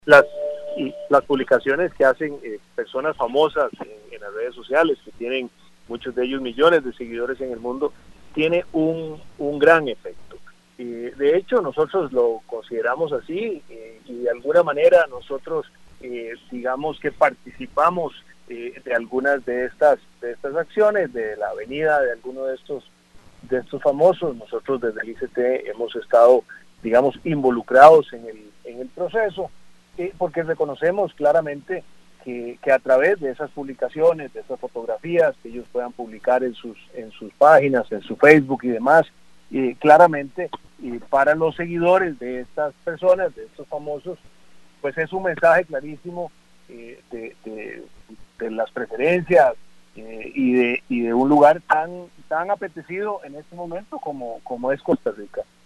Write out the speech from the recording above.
las, las publicaciones que hacen personas famosas en las redes sociales, que tienen muchos de ellos millones de seguidores en el mundo, tiene un gran efecto. De hecho, nosotros lo consideramos así y de alguna manera nosotros, digamos que participamos de algunas de estas acciones, de la venida de algunos de estos famosos. Nosotros desde el ICT hemos estado, digamos, involucrados en el proceso, porque reconocemos claramente que a través de esas publicaciones, de esas fotografías que ellos puedan publicar en sus páginas, en su Facebook y demás, claramente para los seguidores de estas personas, de estos famosos, pues es un mensaje clarísimo de las preferencias y de un lugar tan apetecido en este momento como es Costa Rica.